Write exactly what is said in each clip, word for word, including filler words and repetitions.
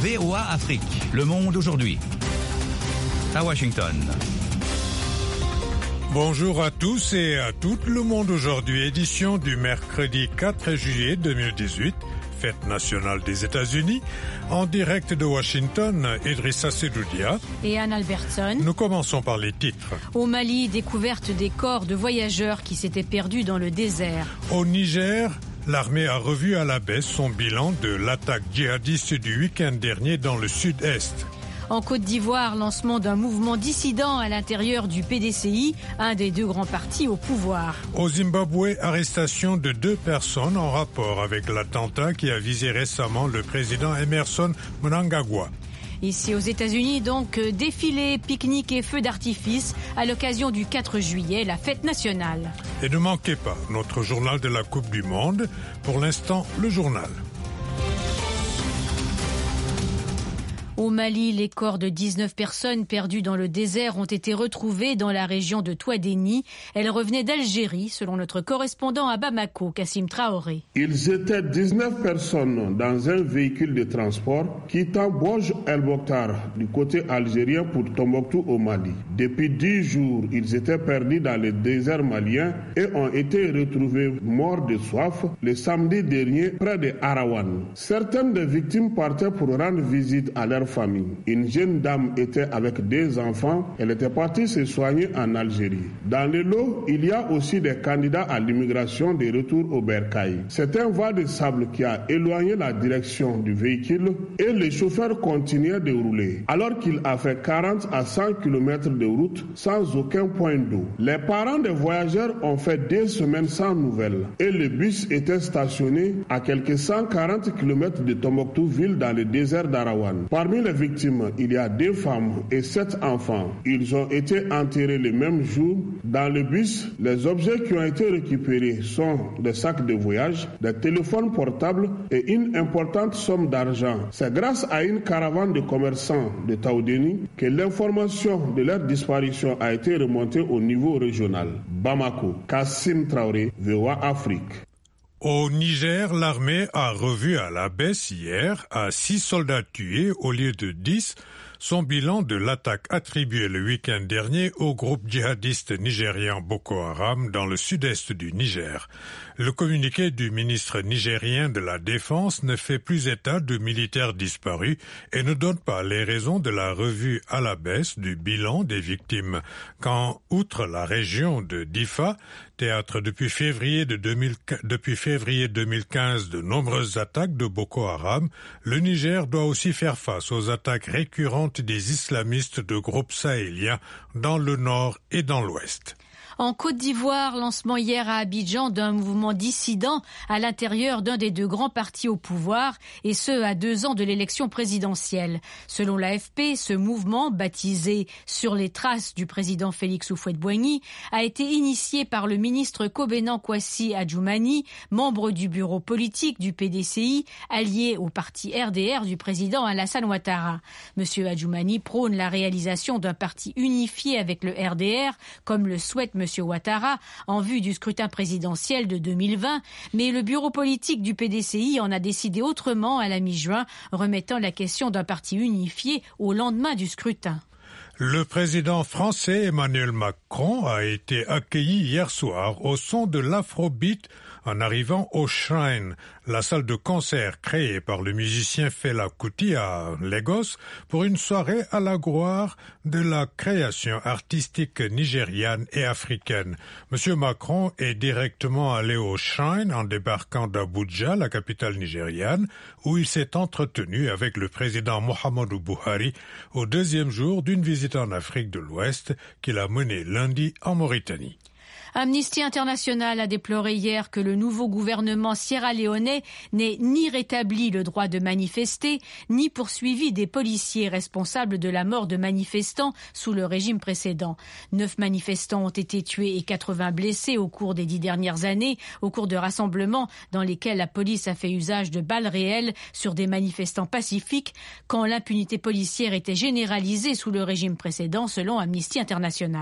V O A Afrique, Le Monde aujourd'hui. À Washington. Bonjour à tous et à toutes. Le Monde aujourd'hui, édition du mercredi quatre juillet deux mille dix-huit, fête nationale des États-Unis. En direct de Washington, Idrissa Sedoudia et Anne Albertson. Nous commençons par les titres. Au Mali, découverte des corps de voyageurs qui s'étaient perdus dans le désert. Au Niger, l'armée a revu à la baisse son bilan de l'attaque djihadiste du week-end dernier dans le sud-est. En Côte d'Ivoire, lancement d'un mouvement dissident à l'intérieur du P D C I, un des deux grands partis au pouvoir. Au Zimbabwe, arrestation de deux personnes en rapport avec l'attentat qui a visé récemment le président Emerson Mnangagwa. Ici aux États-Unis, donc, défilé, pique-nique et feux d'artifice à l'occasion du quatre juillet, la fête nationale. Et ne manquez pas notre journal de la Coupe du Monde. Pour l'instant, le journal. Au Mali, les corps de dix-neuf personnes perdues dans le désert ont été retrouvés dans la région de Touadéni. Elles revenaient d'Algérie, selon notre correspondant à Bamako, Kassim Traoré. Ils étaient dix-neuf personnes dans un véhicule de transport quittant Bouj El Mokhtar du côté algérien pour Tombouctou au Mali. Depuis dix jours, ils étaient perdus dans le désert malien et ont été retrouvés morts de soif le samedi dernier près de Arawan. Certaines des victimes partaient pour rendre visite à leur famille. Une jeune dame était avec deux enfants. Elle était partie se soigner en Algérie. Dans le lot, il y a aussi des candidats à l'immigration de retour au Bercail. C'est un vent de sable qui a éloigné la direction du véhicule et le chauffeur continuait de rouler. Alors qu'il a fait quarante à cent kilomètres de route sans aucun point d'eau. Les parents des voyageurs ont fait deux semaines sans nouvelles et le bus était stationné à quelques cent quarante kilomètres de Tombouctou ville dans le désert d'Arawan. Parmi les victimes, il y a deux femmes et sept enfants. Ils ont été enterrés le même jour. Dans le bus, les objets qui ont été récupérés sont des sacs de voyage, des téléphones portables et une importante somme d'argent. C'est grâce à une caravane de commerçants de Taoudéni que l'information de leur disparition a été remontée au niveau régional. Bamako, Kassim Traoré, V O A Afrique. Au Niger, l'armée a revu à la baisse hier à six soldats tués au lieu de dix son bilan de l'attaque attribuée le week-end dernier au groupe djihadiste nigérian Boko Haram dans le sud-est du Niger. Le communiqué du ministre nigérien de la Défense ne fait plus état de militaires disparus et ne donne pas les raisons de la revue à la baisse du bilan des victimes, quand, outre la région de Difa, théâtre depuis février, de deux mille, depuis février deux mille quinze de nombreuses attaques de Boko Haram, le Niger doit aussi faire face aux attaques récurrentes des islamistes de groupes sahéliens dans le nord et dans l'ouest. En Côte d'Ivoire, lancement hier à Abidjan d'un mouvement dissident à l'intérieur d'un des deux grands partis au pouvoir, et ce à deux ans de l'élection présidentielle. Selon l'A F P, ce mouvement, baptisé « Sur les traces du président Félix Houphouët-Boigny », a été initié par le ministre Kobenan Kwasi Adjoumani, membre du bureau politique du P D C I, allié au parti R D R du président Alassane Ouattara. Monsieur Adjoumani prône la réalisation d'un parti unifié avec le R D R, comme le souhaite M. Ouattara en vue du scrutin présidentiel de deux mille vingt, mais le bureau politique du P D C I en a décidé autrement à la mi-juin, remettant la question d'un parti unifié au lendemain du scrutin. Le président français Emmanuel Macron a été accueilli hier soir au son de l'Afrobeat en arrivant au Shrine, la salle de concert créée par le musicien Fela Kuti à Lagos pour une soirée à la gloire de la création artistique nigériane et africaine. Monsieur Macron est directement allé au Shrine en débarquant d'Abuja, la capitale nigériane, où il s'est entretenu avec le président Muhammadu Buhari au deuxième jour d'une visite en Afrique de l'Ouest qu'il a menée lundi en Mauritanie. Amnesty International a déploré hier que le nouveau gouvernement sierra-léonais n'ait ni rétabli le droit de manifester, ni poursuivi des policiers responsables de la mort de manifestants sous le régime précédent. Neuf manifestants ont été tués et quatre-vingts blessés au cours des dix dernières années, au cours de rassemblements dans lesquels la police a fait usage de balles réelles sur des manifestants pacifiques, quand l'impunité policière était généralisée sous le régime précédent, selon Amnesty International.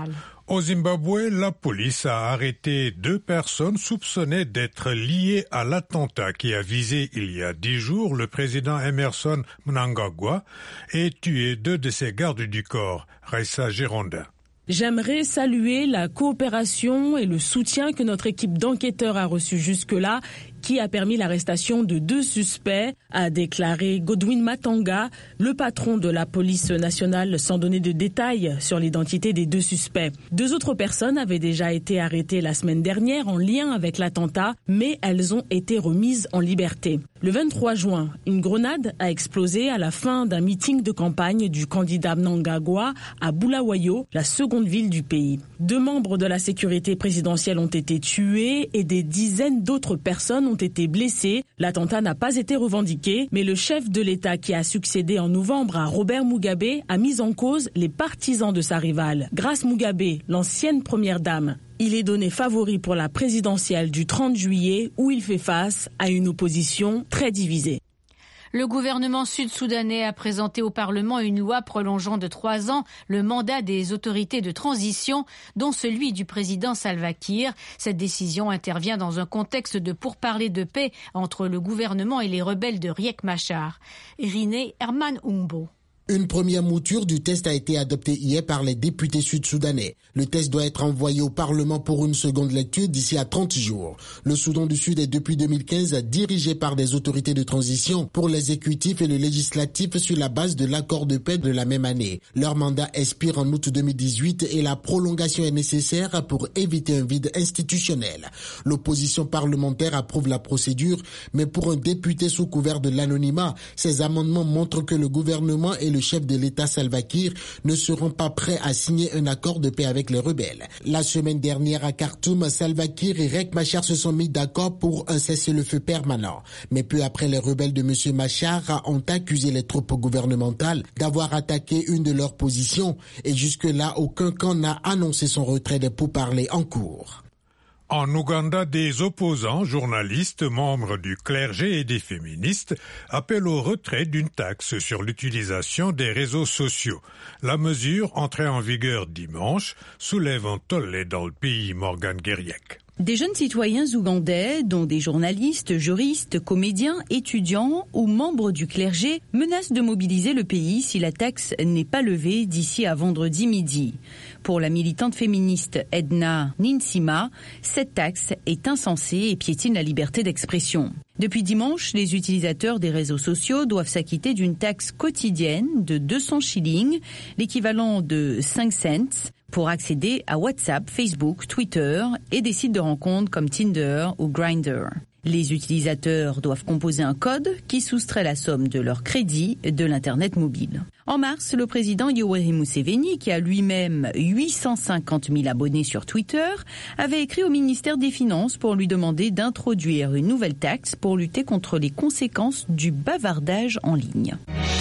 Au Zimbabwe, la police a arrêté deux personnes soupçonnées d'être liées à l'attentat qui a visé il y a dix jours le président Emmerson Mnangagwa et tué deux de ses gardes du corps, Raissa Gironda. J'aimerais saluer la coopération et le soutien que notre équipe d'enquêteurs a reçu jusque-là, qui a permis l'arrestation de deux suspects, a déclaré Godwin Matanga, le patron de la police nationale, sans donner de détails sur l'identité des deux suspects. Deux autres personnes avaient déjà été arrêtées la semaine dernière en lien avec l'attentat, mais elles ont été remises en liberté. Le vingt-trois juin, une grenade a explosé à la fin d'un meeting de campagne du candidat Mnangagwa à Bulawayo, la seconde ville du pays. Deux membres de la sécurité présidentielle ont été tués et des dizaines d'autres personnes ont été blessés. L'attentat n'a pas été revendiqué, mais le chef de l'État qui a succédé en novembre à Robert Mugabe a mis en cause les partisans de sa rivale. Grace Mugabe, l'ancienne première dame, il est donné favori pour la présidentielle du trente juillet où il fait face à une opposition très divisée. Le gouvernement sud-soudanais a présenté au Parlement une loi prolongeant de trois ans le mandat des autorités de transition, dont celui du président Salva Kiir. Cette décision intervient dans un contexte de pourparlers de paix entre le gouvernement et les rebelles de Riek Machar. Iriné Herman Umbo. Une première mouture du test a été adoptée hier par les députés sud-soudanais. Le test doit être envoyé au Parlement pour une seconde lecture d'ici à trente jours. Le Soudan du Sud est depuis deux mille quinze dirigé par des autorités de transition pour l'exécutif et le législatif sur la base de l'accord de paix de la même année. Leur mandat expire en août deux mille dix-huit et la prolongation est nécessaire pour éviter un vide institutionnel. L'opposition parlementaire approuve la procédure, mais pour un député sous couvert de l'anonymat, ces amendements montrent que le gouvernement et le chef de l'État Salva Kiir ne seront pas prêts à signer un accord de paix avec les rebelles. La semaine dernière à Khartoum, Salva Kiir et Riek Machar se sont mis d'accord pour un cessez-le-feu permanent. Mais peu après, les rebelles de M. Machar ont accusé les troupes gouvernementales d'avoir attaqué une de leurs positions et jusque-là, aucun camp n'a annoncé son retrait des pourparlers en cours. En Ouganda, des opposants, journalistes, membres du clergé et des féministes appellent au retrait d'une taxe sur l'utilisation des réseaux sociaux. La mesure, entrée en vigueur dimanche, soulève un tollé dans le pays. Morgane Guériac. Des jeunes citoyens ougandais, dont des journalistes, juristes, comédiens, étudiants ou membres du clergé, menacent de mobiliser le pays si la taxe n'est pas levée d'ici à vendredi midi. Pour la militante féministe Edna Ninsima, cette taxe est insensée et piétine la liberté d'expression. Depuis dimanche, les utilisateurs des réseaux sociaux doivent s'acquitter d'une taxe quotidienne de deux cents shillings, l'équivalent de cinq cents, pour accéder à WhatsApp, Facebook, Twitter et des sites de rencontres comme Tinder ou Grindr. Les utilisateurs doivent composer un code qui soustrait la somme de leur crédit de l'Internet mobile. En mars, le président Yoweri Museveni, qui a lui-même huit cent cinquante mille abonnés sur Twitter, avait écrit au ministère des Finances pour lui demander d'introduire une nouvelle taxe pour lutter contre les conséquences du bavardage en ligne.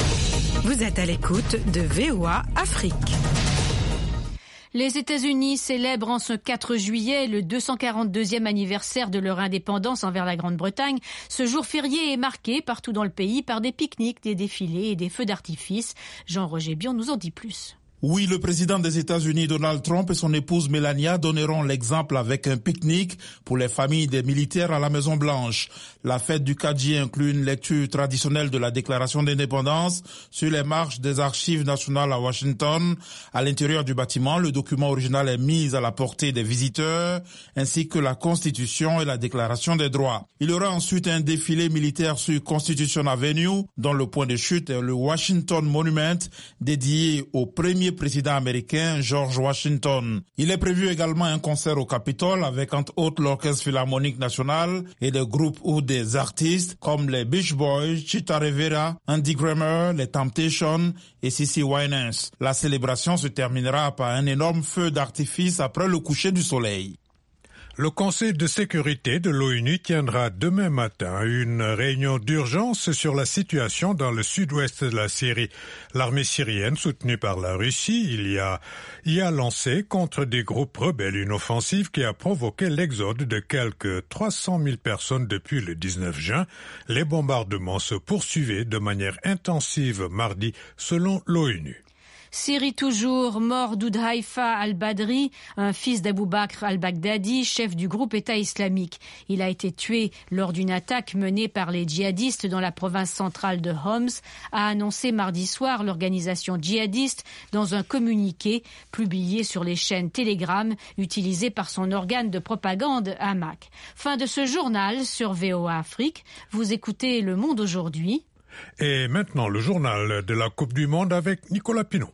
Vous êtes à l'écoute de V O A Afrique. Les États-Unis célèbrent en ce quatre juillet le deux cent quarante-deuxième anniversaire de leur indépendance envers la Grande-Bretagne. Ce jour férié est marqué partout dans le pays par des pique-niques, des défilés et des feux d'artifice. Jean-Roger Bion nous en dit plus. Oui, le président des États-Unis, Donald Trump, et son épouse Melania donneront l'exemple avec un pique-nique pour les familles des militaires à la Maison-Blanche. La fête du quatre juillet inclut une lecture traditionnelle de la Déclaration d'indépendance sur les marches des archives nationales à Washington. À l'intérieur du bâtiment, le document original est mis à la portée des visiteurs, ainsi que la Constitution et la Déclaration des droits. Il y aura ensuite un défilé militaire sur Constitution Avenue, dont le point de chute est le Washington Monument, dédié au premier président américain George Washington. Il est prévu également un concert au Capitole avec entre autres l'Orchestre Philharmonique National et des groupes ou des artistes comme les Beach Boys, Chita Rivera, Andy Grammer, les Temptations et Cissy Winans. La célébration se terminera par un énorme feu d'artifice après le coucher du soleil. Le Conseil de sécurité de l'ONU tiendra demain matin une réunion d'urgence sur la situation dans le sud-ouest de la Syrie. L'armée syrienne, soutenue par la Russie, il y a, y a lancé contre des groupes rebelles une offensive qui a provoqué l'exode de quelques trois cent mille personnes depuis le dix-neuf juin. Les bombardements se poursuivaient de manière intensive mardi, selon l'ONU. Syrie toujours, mort d'Oudhaifa al-Badri, un fils d'Abou Bakr al-Baghdadi, chef du groupe État islamique. Il a été tué lors d'une attaque menée par les djihadistes dans la province centrale de Homs, a annoncé mardi soir l'organisation djihadiste dans un communiqué publié sur les chaînes Telegram utilisées par son organe de propagande Hamac. Fin de ce journal sur V O A Afrique. Vous écoutez Le Monde aujourd'hui. Et maintenant, le journal de la Coupe du Monde avec Nicolas Pinault.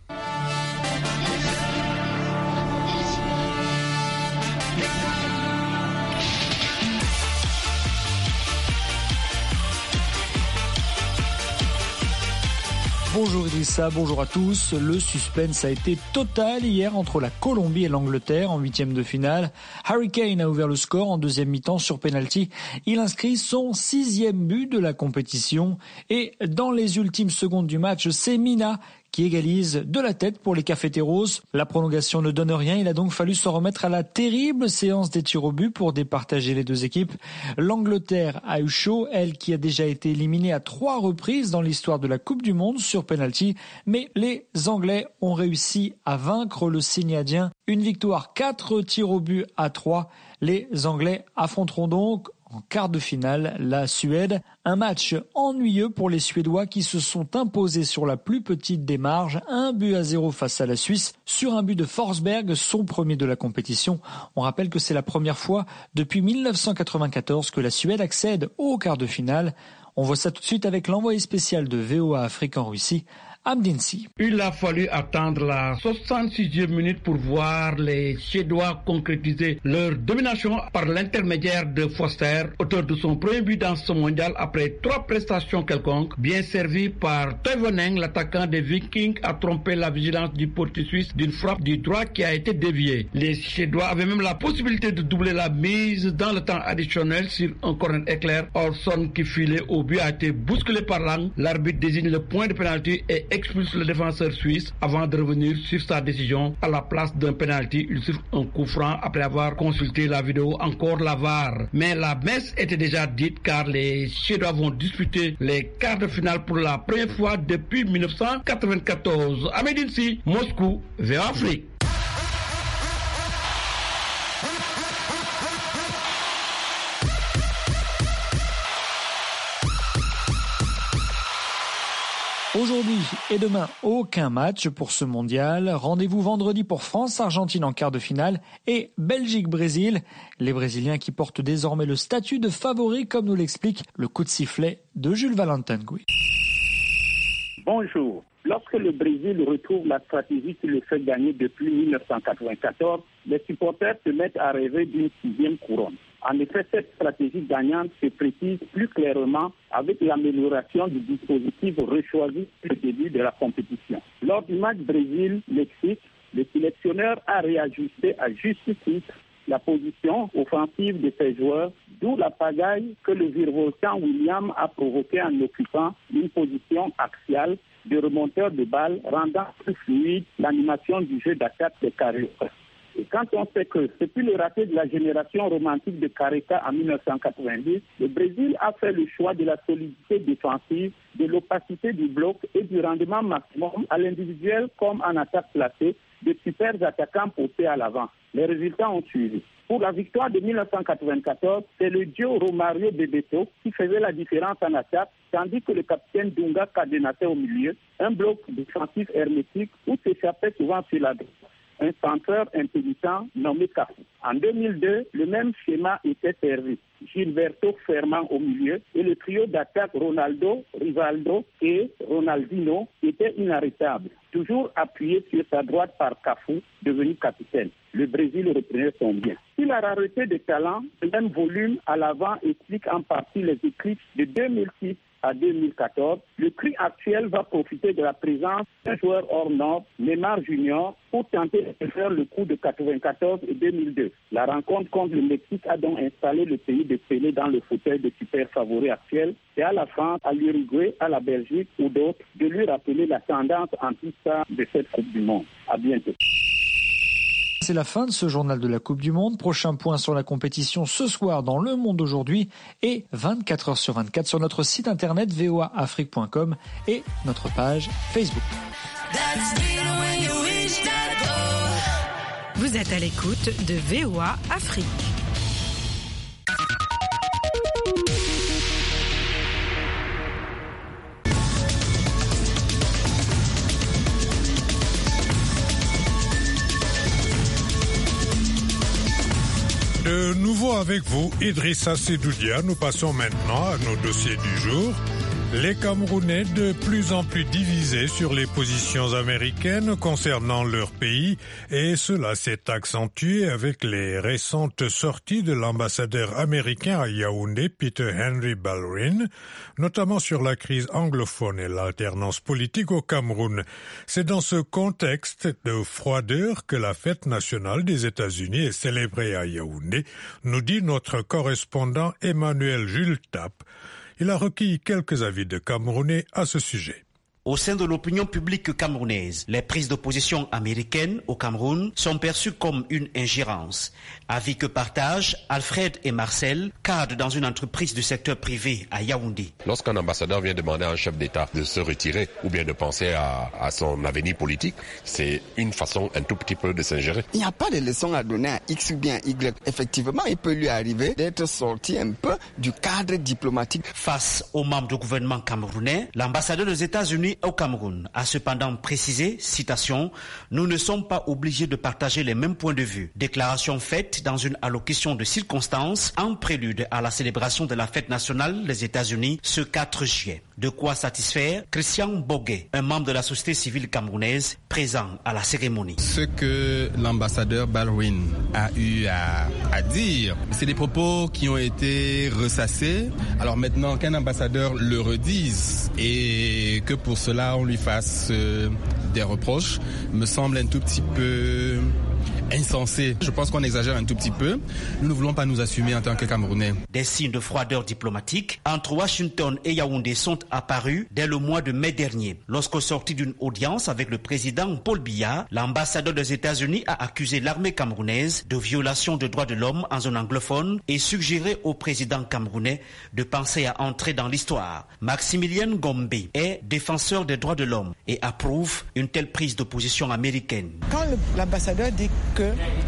Bonjour Idrissa, bonjour à tous. Le suspense a été total hier entre la Colombie et l'Angleterre en huitième de finale. Harry Kane a ouvert le score en deuxième mi-temps sur penalty. Il inscrit son sixième but de la compétition. Et dans les ultimes secondes du match, c'est Mina qui égalise de la tête pour les Cafeteros. La prolongation ne donne rien, il a donc fallu s'en remettre à la terrible séance des tirs au but pour départager les deux équipes. L'Angleterre a eu chaud, elle qui a déjà été éliminée à trois reprises dans l'histoire de la Coupe du Monde sur penalty, mais les Anglais ont réussi à vaincre le Sénégadien. Une victoire, quatre tirs au but à trois. Les Anglais affronteront donc en quart de finale la Suède. Un match ennuyeux pour les Suédois qui se sont imposés sur la plus petite des marges, un but à zéro face à la Suisse, sur un but de Forsberg, son premier de la compétition. On rappelle que c'est la première fois depuis mille neuf cent quatre-vingt-quatorze que la Suède accède au quart de finale. On voit ça tout de suite avec l'envoyé spécial de V O A Afrique en Russie, Amdinsi. Il a fallu attendre la soixante-sixième minute pour voir les Suédois concrétiser leur domination par l'intermédiaire de Foster, auteur de son premier but dans ce mondial après trois prestations quelconques. Bien servi par Toivonen, l'attaquant des Vikings a trompé la vigilance du portier suisse d'une frappe du droit qui a été déviée. Les Suédois avaient même la possibilité de doubler la mise dans le temps additionnel sur un corner éclair. Orson qui filait au but a été bousculé par Lang. L'arbitre désigne le point de pénalty et expulse le défenseur suisse avant de revenir sur sa décision. À la place d'un pénalty, il souffre un coup franc après avoir consulté la vidéo, encore la V A R. Mais la messe était déjà dite car les Suédois vont disputer les quarts de finale pour la première fois depuis mille neuf cent quatre-vingt-quatorze. Amedinsi, Moscou, V O A Afrique. Aujourd'hui et demain, aucun match pour ce mondial. Rendez-vous vendredi pour France-Argentine en quart de finale et Belgique-Brésil. Les Brésiliens qui portent désormais le statut de favori, comme nous l'explique le coup de sifflet de Jules Valentin Gouy. Bonjour. Lorsque le Brésil retrouve la stratégie qui le fait gagner depuis mille neuf cent quatre-vingt-quatorze, les supporters se mettent à rêver d'une sixième couronne. En effet, cette stratégie gagnante se précise plus clairement avec l'amélioration du dispositif rechoisi au début de la compétition. Lors du match Brésil-Mexique, le sélectionneur a réajusté à juste titre la position offensive de ses joueurs, d'où la pagaille que le virevoltant William a provoquée en occupant une position axiale de remonteur de balles, rendant plus fluide l'animation du jeu d'attaque des Cariocas. Et quand on sait que depuis le raté de la génération romantique de Careca en mille neuf cent quatre-vingt-dix, le Brésil a fait le choix de la solidité défensive, de l'opacité du bloc et du rendement maximum à l'individuel comme en attaque placée, de super attaquants portés à l'avant. Les résultats ont suivi. Pour la victoire de mille neuf cent quatre-vingt-quatorze, c'est le duo Romario-Bebeto qui faisait la différence en attaque, tandis que le capitaine Dunga cadenassait au milieu, un bloc défensif hermétique où s'échappait souvent sur la droite un centreur intelligent nommé Cafu. En deux mille deux, le même schéma était servi. Gilberto Ferman au milieu et le trio d'attaque Ronaldo, Rivaldo et Ronaldinho était inarrêtable, toujours appuyé sur sa droite par Cafu, devenu capitaine. Le Brésil reprenait son bien. Si la rareté de talent, le même volume à l'avant explique en partie les éclipses de deux mille six à deux mille quatorze, le cri actuel va profiter de la présence d'un joueur hors norme, Neymar Junior, pour tenter de faire le coup de quatre-vingt-quatorze et deux mille deux. La rencontre contre le Mexique a donc installé le pays de Pelé dans le fauteuil de super favori actuel et à la France, à l'Uruguay, à la Belgique ou d'autres, de lui rappeler la tendance anti-star de cette Coupe du Monde. À bientôt. C'est la fin de ce journal de la Coupe du Monde. Prochain point sur la compétition ce soir dans Le Monde aujourd'hui et vingt-quatre heures sur vingt-quatre sur notre site internet v o a afrique point com et notre page Facebook. Vous êtes à l'écoute de V O A Afrique. De nouveau avec vous, Idrissa Sedoudia. Nous passons maintenant à nos dossiers du jour. Les Camerounais de plus en plus divisés sur les positions américaines concernant leur pays et cela s'est accentué avec les récentes sorties de l'ambassadeur américain à Yaoundé, Peter Henry Ballerin, notamment sur la crise anglophone et l'alternance politique au Cameroun. C'est dans ce contexte de froideur que la fête nationale des États-Unis est célébrée à Yaoundé, nous dit notre correspondant Emmanuel Jules Tapp. Il a recueilli quelques avis de Camerounais à ce sujet. Au sein de l'opinion publique camerounaise, les prises de position américaines au Cameroun sont perçues comme une ingérence. Avis que partagent Alfred et Marcel, cadres dans une entreprise du secteur privé à Yaoundé. Lorsqu'un ambassadeur vient demander à un chef d'État de se retirer ou bien de penser à, à son avenir politique, c'est une façon un tout petit peu de s'ingérer. Il n'y a pas de leçon à donner à X ou bien Y. Effectivement, il peut lui arriver d'être sorti un peu du cadre diplomatique. Face aux membres du gouvernement camerounais, l'ambassadeur des États-Unis au Cameroun a cependant précisé, citation, « Nous ne sommes pas obligés de partager les mêmes points de vue ». Déclaration faite dans une allocution de circonstances en prélude à la célébration de la fête nationale des États-Unis ce quatre juillet. De quoi satisfaire Christian Boguet, un membre de la société civile camerounaise présent à la cérémonie. Ce que l'ambassadeur Ballerin a eu à, à dire, c'est des propos qui ont été ressassés. Alors maintenant qu'un ambassadeur le redise et que pour cela on lui fasse euh, des reproches, me semble un tout petit peu insensé. Je pense qu'on exagère un tout petit peu. Nous ne voulons pas nous assumer en tant que Camerounais. Des signes de froideur diplomatique entre Washington et Yaoundé sont apparus dès le mois de mai dernier. Lorsqu'au sorti d'une audience avec le président Paul Biya, l'ambassadeur des États-Unis a accusé l'armée camerounaise de violation des droits de l'homme en zone anglophone et suggéré au président camerounais de penser à entrer dans l'histoire. Maximilien Gombe est défenseur des droits de l'homme et approuve une telle prise de position américaine. Quand l'ambassadeur dit que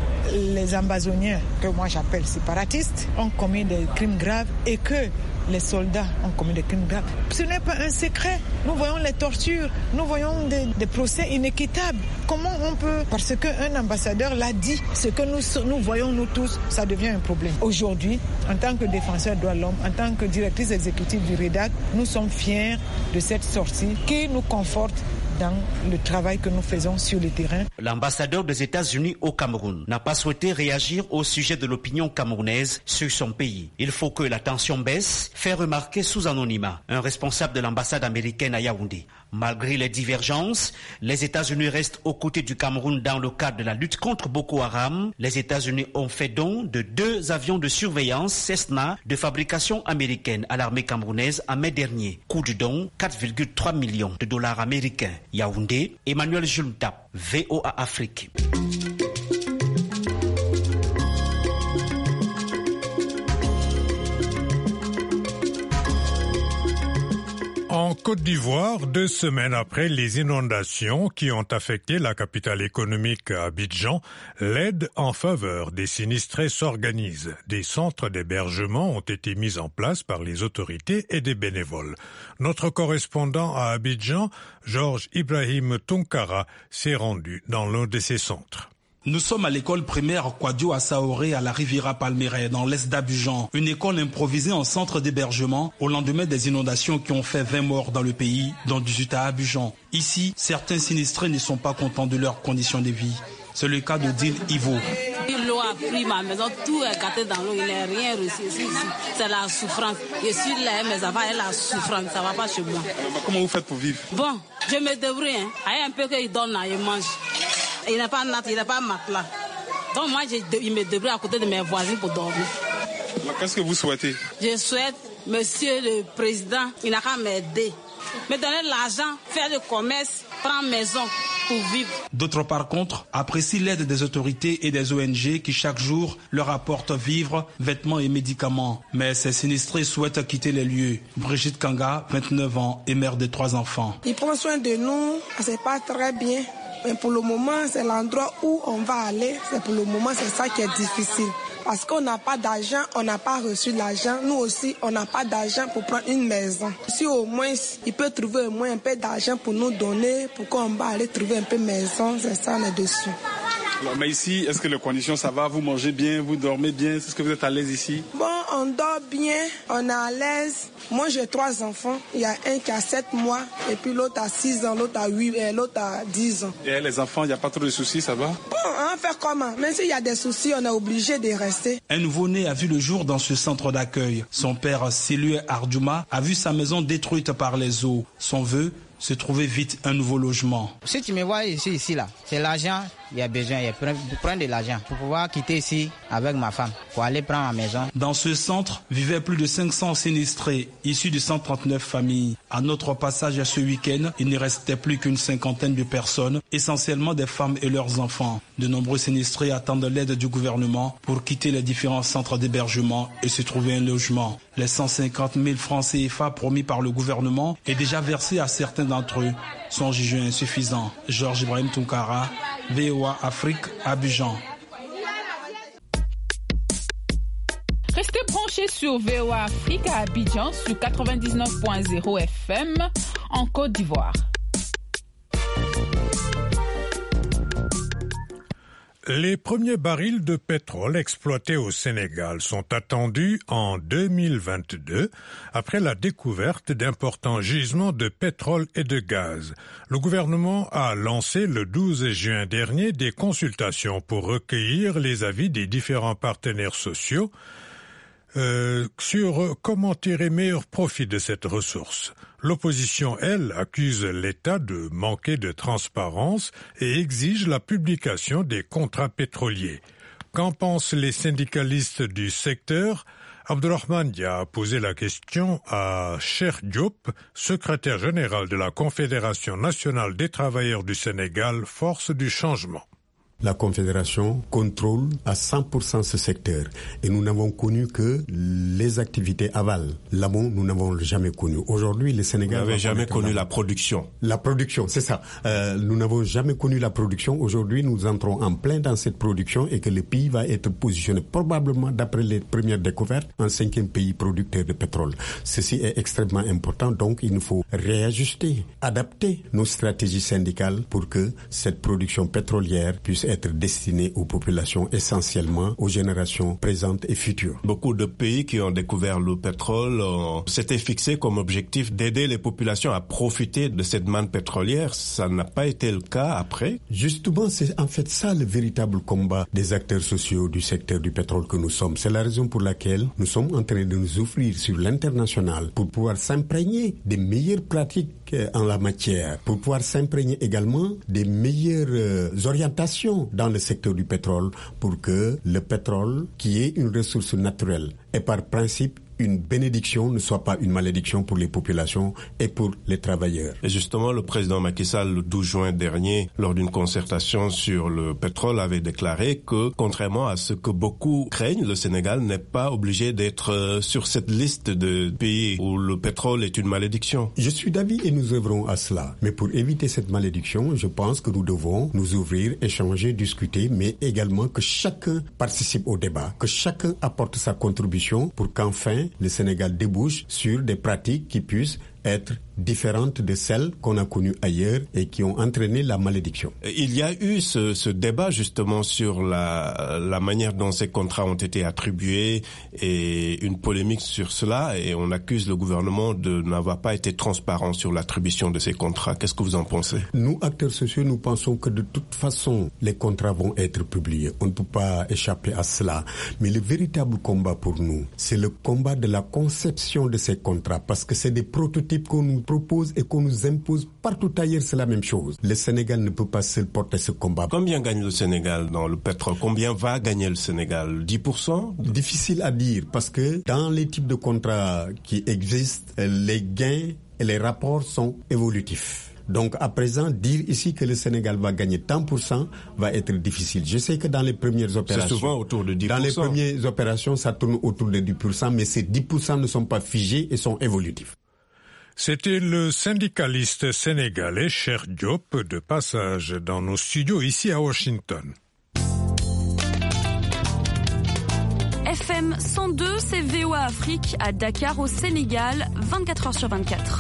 les Amazoniens, que moi j'appelle séparatistes, ont commis des crimes graves et que les soldats ont commis des crimes graves, ce n'est pas un secret. Nous voyons les tortures, nous voyons des, des procès inéquitables. Comment on peut, parce qu'un ambassadeur l'a dit, ce que nous, nous voyons nous tous, ça devient un problème. Aujourd'hui, en tant que défenseur des droits de l'homme, en tant que directrice exécutive du REDAC, nous sommes fiers de cette sortie qui nous conforte dans le travail que nous faisons sur le terrain. L'ambassadeur des États-Unis au Cameroun n'a pas souhaité réagir au sujet de l'opinion camerounaise sur son pays. Il faut que la tension baisse, fait remarquer sous anonymat un responsable de l'ambassade américaine à Yaoundé. Malgré les divergences, les États-Unis restent aux côtés du Cameroun dans le cadre de la lutte contre Boko Haram. Les États-Unis ont fait don de deux avions de surveillance Cessna de fabrication américaine à l'armée camerounaise en mai dernier. Coût du don, quatre virgule trois millions de dollars américains. Yaoundé, Emmanuel Jules Tapp, V O A Afrique. En Côte d'Ivoire, deux semaines après les inondations qui ont affecté la capitale économique Abidjan, l'aide en faveur des sinistrés s'organise. Des centres d'hébergement ont été mis en place par les autorités et des bénévoles. Notre correspondant à Abidjan, Georges Ibrahim Tunkara, s'est rendu dans l'un de ces centres. Nous sommes à l'école primaire Kwadio à Saoré, à la Riviera Palmeraie, dans l'est d'Abidjan. Une école improvisée en centre d'hébergement au lendemain des inondations qui ont fait vingt morts dans le pays, dont dix-huit à Abidjan. Ici, certains sinistrés ne sont pas contents de leurs conditions de vie. C'est le cas de Dil Ivo. L'eau a pris ma maison, tout est gâté dans l'eau, il n'est rien reçu ici. C'est la souffrance. Je suis là, mes enfants, et la souffrance, ça ne va pas chez moi. Comment vous faites pour vivre? Bon, je me débrouille. Hein. Il y a un peu qu'ils donnent, je mange. Il n'est pas nat, il n'est pas matelas. Donc moi, je, il me débrouille à côté de mes voisins pour dormir. Qu'est-ce que vous souhaitez? Je souhaite, monsieur le président, il n'a qu'à m'aider. Me donner l'argent, faire le commerce, prendre maison. pour vivre. D'autres, par contre, apprécient l'aide des autorités et des O N G qui, chaque jour, leur apportent vivres, vêtements et médicaments. Mais ces sinistrés souhaitent quitter les lieux. Brigitte Kanga, vingt-neuf ans, et mère de trois enfants. Ils prennent soin de nous, c'est pas très bien. Mais pour le moment, c'est l'endroit où on va aller. C'est pour le moment, c'est ça qui est difficile. Parce qu'on n'a pas d'argent, on n'a pas reçu de l'argent. Nous aussi, on n'a pas d'argent pour prendre une maison. Si au moins, il peut trouver au moins un peu d'argent pour nous donner, pour qu'on va aller trouver un peu de maison, c'est ça, on est dessus. Alors, mais ici, est-ce que les conditions, ça va? Vous mangez bien, vous dormez bien? Est-ce que vous êtes à l'aise ici? Bon, on dort bien, on est à l'aise. Moi, j'ai trois enfants. Il y a un qui a sept mois, et puis l'autre a six ans, l'autre a huit, et l'autre a dix ans. Et les enfants, il n'y a pas trop de soucis, ça va? Bon, on va faire comment? Même s'il y a des soucis, on est obligé de rester. Un nouveau-né a vu le jour dans ce centre d'accueil. Son père, Silue Ardjouma, a vu sa maison détruite par les eaux. Son vœu, se trouver vite un nouveau logement. Si tu me vois ici, ici là, c'est l'argent, il y a besoin, il y a pour prendre de l'argent pour pouvoir quitter ici avec ma femme, pour aller prendre ma maison. Dans ce centre vivaient plus de cinq cents sinistrés, issus de cent trente-neuf familles. À notre passage ce week-end, il ne restait plus qu'une cinquantaine de personnes, essentiellement des femmes et leurs enfants. De nombreux sinistrés attendent l'aide du gouvernement pour quitter les différents centres d'hébergement et se trouver un logement. Les cent cinquante mille francs C F A promis par le gouvernement est déjà versé à certains d'entre eux sont jugés insuffisants. Georges Ibrahim Tunkara, V O A Afrique, Abidjan. Restez branchés sur V O A Afrique à Abidjan sur quatre-vingt-dix-neuf point zéro F M en Côte d'Ivoire. Les premiers barils de pétrole exploités au Sénégal sont attendus en deux mille vingt-deux après la découverte d'importants gisements de pétrole et de gaz. Le gouvernement a lancé le douze juin dernier des consultations pour recueillir les avis des différents partenaires sociaux Euh, sur comment tirer meilleur profit de cette ressource. L'opposition, elle, accuse l'État de manquer de transparence et exige la publication des contrats pétroliers. Qu'en pensent les syndicalistes du secteur? Abdourahmane Dia a posé la question à Cheikh Diop, secrétaire général de la Confédération nationale des travailleurs du Sénégal, Force du changement. La Confédération contrôle à cent pour cent ce secteur et nous n'avons connu que les activités aval. L'amont, nous n'avons jamais connu. Aujourd'hui, le Sénégal... Vous n'avez jamais connu la production. La production, c'est ça. Euh, nous n'avons jamais connu la production. Aujourd'hui, nous entrons en plein dans cette production et que le pays va être positionné probablement, d'après les premières découvertes, en cinquième pays producteur de pétrole. Ceci est extrêmement important, donc il nous faut réajuster, adapter nos stratégies syndicales pour que cette production pétrolière puisse être destiné aux populations, essentiellement aux générations présentes et futures. Beaucoup de pays qui ont découvert le pétrole euh, s'étaient fixés comme objectif d'aider les populations à profiter de cette manne pétrolière. Ça n'a pas été le cas après. Justement, c'est en fait ça le véritable combat des acteurs sociaux du secteur du pétrole que nous sommes. C'est la raison pour laquelle nous sommes en train de nous offrir sur l'international pour pouvoir s'imprégner des meilleures pratiques en la matière, pour pouvoir s'imprégner également des meilleures euh, orientations dans le secteur du pétrole pour que le pétrole, qui est une ressource naturelle, et par principe une bénédiction ne soit pas une malédiction pour les populations et pour les travailleurs. Et justement, le président Macky Sall, le douze juin dernier, lors d'une concertation sur le pétrole, avait déclaré que, contrairement à ce que beaucoup craignent, le Sénégal n'est pas obligé d'être sur cette liste de pays où le pétrole est une malédiction. Je suis d'avis et nous œuvrons à cela. Mais pour éviter cette malédiction, je pense que nous devons nous ouvrir, échanger, discuter, mais également que chacun participe au débat, que chacun apporte sa contribution pour qu'enfin le Sénégal débouche sur des pratiques qui puissent être différentes de celles qu'on a connues ailleurs et qui ont entraîné la malédiction. Il y a eu ce, ce débat justement sur la, la manière dont ces contrats ont été attribués et une polémique sur cela, et on accuse le gouvernement de n'avoir pas été transparent sur l'attribution de ces contrats. Qu'est-ce que vous en pensez? Nous, acteurs sociaux, nous pensons que de toute façon, les contrats vont être publiés. On ne peut pas échapper à cela. Mais le véritable combat pour nous, c'est le combat de la conception de ces contrats, parce que c'est des prototypes qu'on nous propose et qu'on nous impose partout ailleurs, c'est la même chose. Le Sénégal ne peut pas seul porter ce combat. Combien gagne le Sénégal dans le pétrole? Combien va gagner le Sénégal? dix pour cent? Difficile à dire, parce que dans les types de contrats qui existent, les gains et les rapports sont évolutifs. Donc à présent, dire ici que le Sénégal va gagner tant pour cent va être difficile. Je sais que dans les premières opérations... C'est souvent autour de dix pour cent. Dans les premières opérations, ça tourne autour de dix pour cent, mais ces dix pour cent ne sont pas figés et sont évolutifs. C'était le syndicaliste sénégalais Cheikh Diop de passage dans nos studios ici à Washington. F M cent deux, c'est V O A Afrique à Dakar au Sénégal, vingt-quatre heures sur vingt-quatre.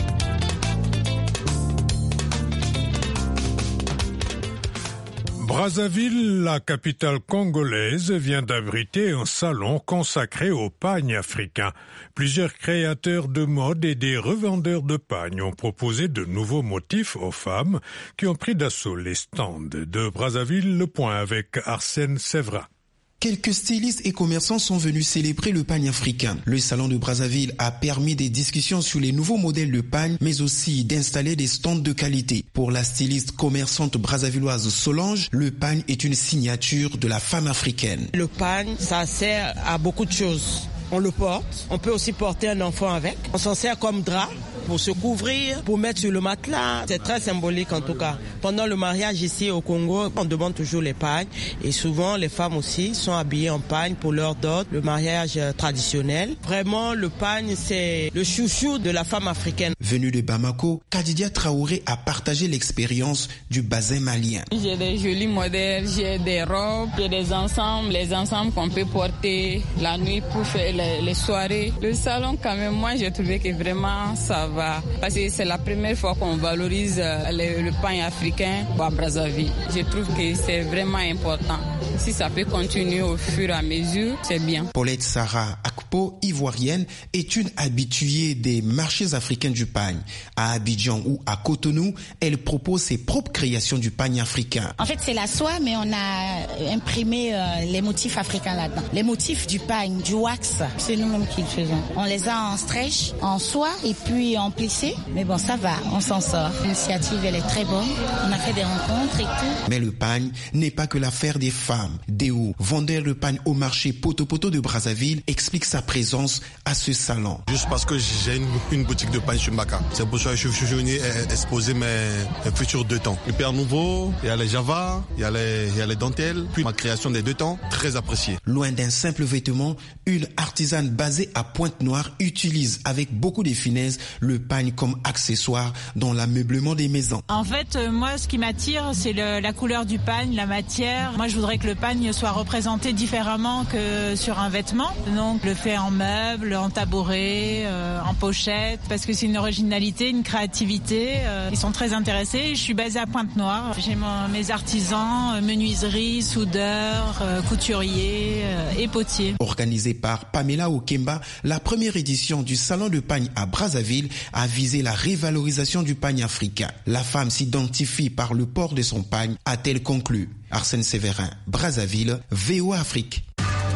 Brazzaville, la capitale congolaise, vient d'abriter un salon consacré au pagne africain. Plusieurs créateurs de mode et des revendeurs de pagne ont proposé de nouveaux motifs aux femmes qui ont pris d'assaut les stands de Brazzaville. Le point avec Arsène Séverin. Quelques stylistes et commerçants sont venus célébrer le pagne africain. Le salon de Brazzaville a permis des discussions sur les nouveaux modèles de pagne, mais aussi d'installer des stands de qualité. Pour la styliste commerçante brazzavilloise Solange, le pagne est une signature de la femme africaine. Le pagne, ça sert à beaucoup de choses. On le porte, on peut aussi porter un enfant avec. On s'en sert comme drap pour se couvrir, pour mettre sur le matelas. C'est très symbolique en tout cas. Pendant le mariage ici au Congo, on demande toujours les pagnes et souvent les femmes aussi sont habillées en pagne pour leur dot, le mariage traditionnel. Vraiment, le pagne, c'est le chouchou de la femme africaine. Venue de Bamako, Kadidia Traoré a partagé l'expérience du bassin malien. J'ai des jolis modèles, j'ai des robes, j'ai des ensembles, les ensembles qu'on peut porter la nuit pour faire les, les soirées. Le salon, quand même, moi, j'ai trouvé que vraiment ça va. Parce que c'est la première fois qu'on valorise le, le pagne africain à Brazzaville. Je trouve que c'est vraiment important. Si ça peut continuer au fur et à mesure, c'est bien. Paulette Sarah Akpo, ivoirienne, est une habituée des marchés africains du pagne. À Abidjan ou à Cotonou, elle propose ses propres créations du pagne africain. En fait, c'est la soie, mais on a imprimé euh, les motifs africains là-dedans. Les motifs du pagne, du wax, c'est nous-mêmes qui le faisons. On les a en stretch, en soie et puis en plissé. Mais bon, ça va, on s'en sort. L'initiative, elle est très bonne. On a fait des rencontres et tout. Mais le pagne n'est pas que l'affaire des femmes. Déo, vendeur de pagne au marché Poto Poto de Brazzaville, explique sa présence à ce salon. Juste parce que j'ai une, une boutique de pagne sur Mbaka. C'est pour ça que je suis venu exposer mes, mes futurs deux temps. Le père nouveau, il y a les Java, il y a les, il y a les dentelles, puis ma création des deux temps, très appréciée. Loin d'un simple vêtement, une artisane basée à Pointe-Noire utilise avec beaucoup de finesse le pagne comme accessoire dans l'ameublement des maisons. En fait, euh, moi, ce qui m'attire, c'est le, la couleur du pagne, la matière. Moi, je voudrais que le pagne soit représenté différemment que sur un vêtement. Donc, le fait en meuble, en tabouret, euh, en pochette, parce que c'est une originalité, une créativité. Euh, ils sont très intéressés. Je suis basée à Pointe-Noire. J'ai mon, mes artisans, euh, menuiserie, soudeurs, euh, couturiers euh, et potiers. Organisée par Pamela Okemba, la première édition du Salon de pagne à Brazzaville a visé la révalorisation du pagne africain. La femme s'identifie par le port de son pagne, a-t-elle conclu. Arsène Séverin, Brazzaville, V O A Afrique.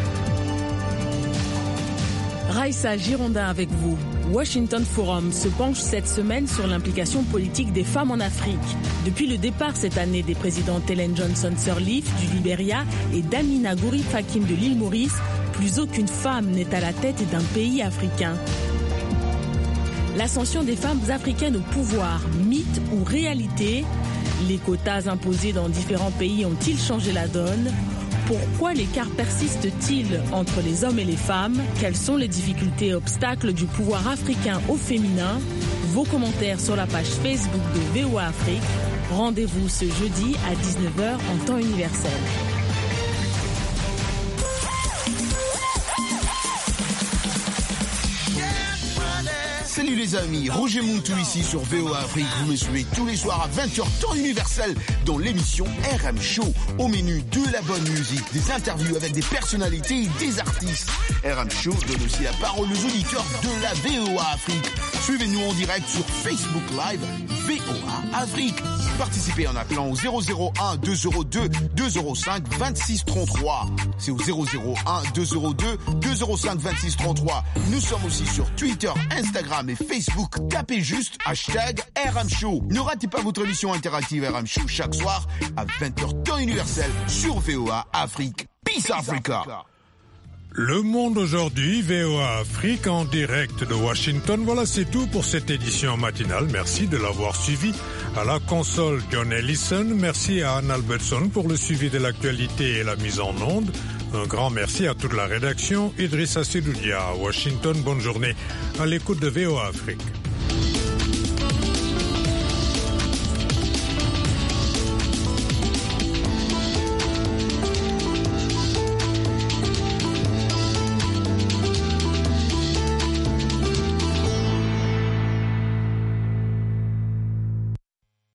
Raïssa Girondin avec vous. Washington Forum se penche cette semaine sur l'implication politique des femmes en Afrique. Depuis le départ cette année des présidentes Ellen Johnson Sirleaf du Libéria et d'Amina Gourib Fakim de l'île Maurice, plus aucune femme n'est à la tête d'un pays africain. L'ascension des femmes africaines au pouvoir, mythe ou réalité? Les quotas imposés dans différents pays ont-ils changé la donne? Pourquoi l'écart persiste-t-il entre les hommes et les femmes? Quelles sont les difficultés et obstacles du pouvoir africain au féminin? Vos commentaires sur la page Facebook de V O A Afrique. Rendez-vous ce jeudi à dix-neuf heures en temps universel. Salut les amis, Roger Mountou ici sur V O A Afrique. Vous me suivez tous les soirs à vingt heures temps universel dans l'émission R M Show. Au menu de la bonne musique, des interviews avec des personnalités et des artistes. R M Show donne aussi la parole aux auditeurs de la V O A Afrique. Suivez-nous en direct sur Facebook Live V O A Afrique. Participez en appelant au zéro zéro un deux zéro deux deux zéro cinq vingt-six trente-trois. C'est au zéro zéro un deux zéro deux deux zéro cinq vingt-six trente-trois. Nous sommes aussi sur Twitter, Instagram et Facebook. Tapez juste hashtag R M Show. Ne ratez pas votre émission interactive R M Show chaque soir à vingt heures temps universel sur V O A Afrique. Peace Africa. Le Monde aujourd'hui, V O A Afrique en direct de Washington. Voilà, c'est tout pour cette édition matinale. Merci de l'avoir suivi. À la console, John Ellison. Merci à Anne Albertson pour le suivi de l'actualité et la mise en onde. Un grand merci à toute la rédaction. Idrissa Sedoudia à Washington. Bonne journée à l'écoute de V O A Afrique.